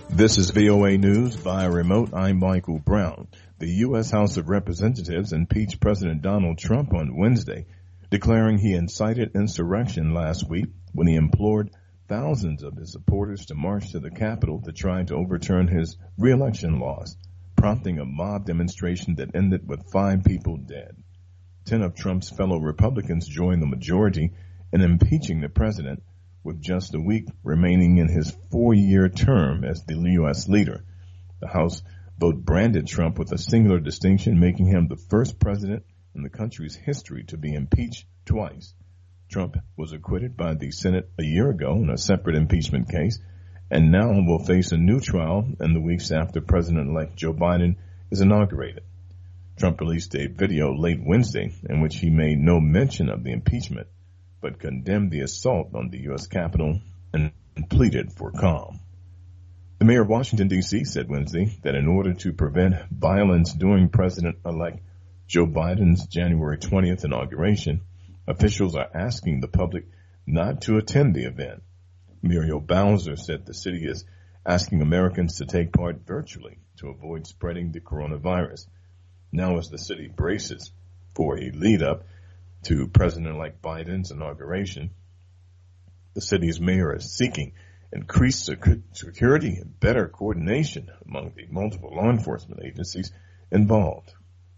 This is VOA News via remote. I'm Michael Brown. The U.S. House of Representatives impeached President Donald Trump on Wednesday, declaring he incited insurrection last week when he implored thousands of his supporters to march to the Capitol to try to overturn his re-election laws, prompting a mob demonstration that ended with 5 people dead. 10 of Trump's fellow Republicans joined the majority in impeaching the president, with just a week remaining in his 4-year term as the U.S. leader. The House vote branded Trump with a singular distinction, making him the first president in the country's history to be impeached twice. Trump was acquitted by the Senate a year ago in a separate impeachment case, and now will face a new trial in the weeks after President-elect Joe Biden is inaugurated. Trump released a video late Wednesday in which he made no mention of the impeachment, but condemned the assault on the U.S. Capitol and pleaded for calm. The mayor of Washington, D.C. said Wednesday that in order to prevent violence during President-elect Joe Biden's January 20th inauguration, officials are asking the public not to attend the event. Muriel Bowser said the city is asking Americans to take part virtually to avoid spreading the coronavirus. Now as the city braces for a lead-up to President-elect Biden's inauguration, the city's mayor is seeking increased security and better coordination among the multiple law enforcement agencies involved.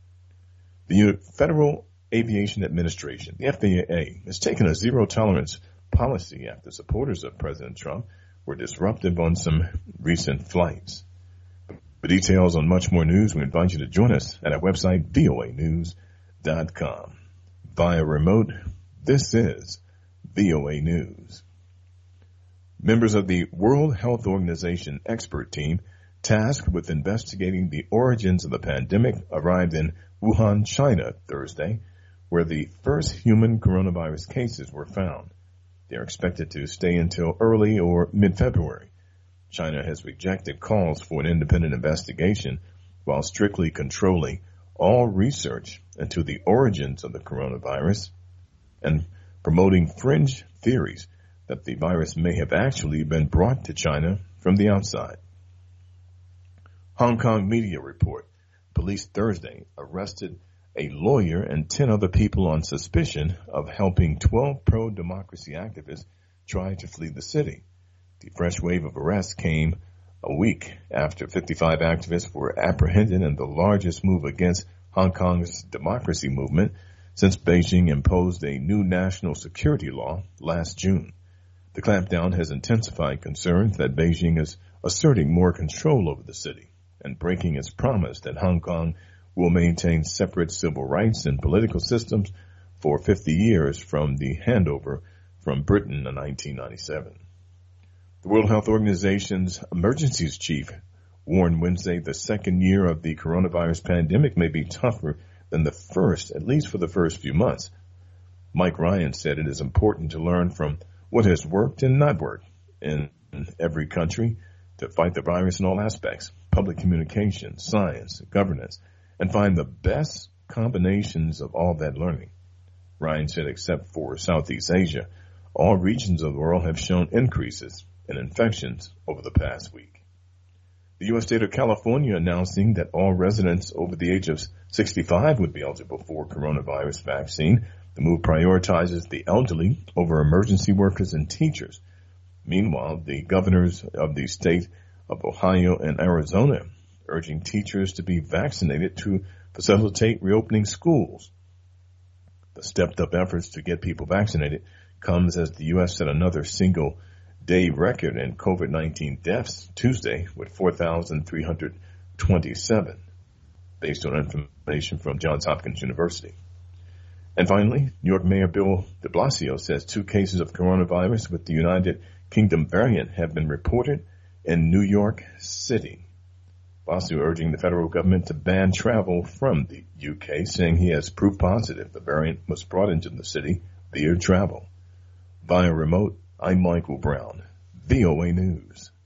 The Federal Aviation Administration, the FAA, has taken a zero-tolerance policy after supporters of President Trump were disruptive on some recent flights. For details on much more news, we invite you to join us at our website, voanews.com. Via remote, this is VOA News. Members of the World Health Organization expert team tasked with investigating the origins of the pandemic arrived in Wuhan, China, Thursday, where the first human coronavirus cases were found. They are expected to stay until early or mid-February. China has rejected calls for an independent investigation while strictly controlling all research into the origins of the coronavirus and promoting fringe theories that the virus may have actually been brought to China from the outside. Hong Kong media report. Police Thursday arrested a lawyer and 10 other people on suspicion of helping 12 pro-democracy activists try to flee the city. The fresh wave of arrests came a week after 55 activists were apprehended in the largest move against Hong Kong's democracy movement since Beijing imposed a new national security law last June. The clampdown has intensified concerns that Beijing is asserting more control over the city and breaking its promise that Hong Kong will maintain separate civil rights and political systems for 50 years from the handover from Britain in 1997. The World Health Organization's emergencies chief warned Wednesday the second year of the coronavirus pandemic may be tougher than the first, at least for the first few months. Mike Ryan said it is important to learn from what has worked and not worked in every country to fight the virus in all aspects, public communication, science, governance, and find the best combinations of all that learning. Ryan said except for Southeast Asia, all regions of the world have shown increases in infections over the past week. The U.S. state of California announcing that all residents over the age of 65 would be eligible for coronavirus vaccine. The move prioritizes the elderly over emergency workers and teachers. Meanwhile, the governors of the state of Ohio and Arizona urging teachers to be vaccinated to facilitate reopening schools. The stepped-up efforts to get people vaccinated comes as the U.S. set another single-day record in COVID-19 deaths Tuesday with 4,327, based on information from Johns Hopkins University. And finally, New York Mayor Bill de Blasio says 2 cases of coronavirus with the United Kingdom variant have been reported in New York City. Blasio urging the federal government to ban travel from the UK, saying he has proof positive the variant was brought into the city via travel. Via remote, I'm Michael Brown, VOA News.